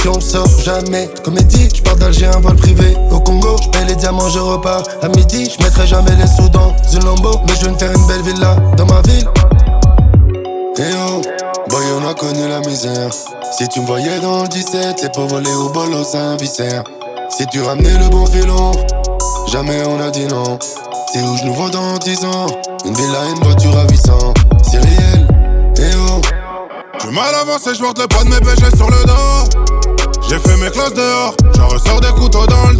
si on sort jamais. Comédie, j'pars d'Alger, un vol privé. Au Congo, j'paye les diamants, je repars. À midi, j'mettrai jamais les sous dans une Lambo. Mais je vais me faire une belle villa dans ma ville. Eh oh, boy, on a connu la misère. Si tu me voyais dans le 17, c'est pour voler au bol au Saint-Vicère. Si tu ramenais le bon filon, jamais on a dit non. C'est où je nous vois dans 10 ans. Une villa, une voiture à 800. C'est réel, eh oh. J'suis mal avancé, j'porte le poids de mes péchés sur le dos. J'ai fait mes classes dehors, j'en ressors des couteaux dans le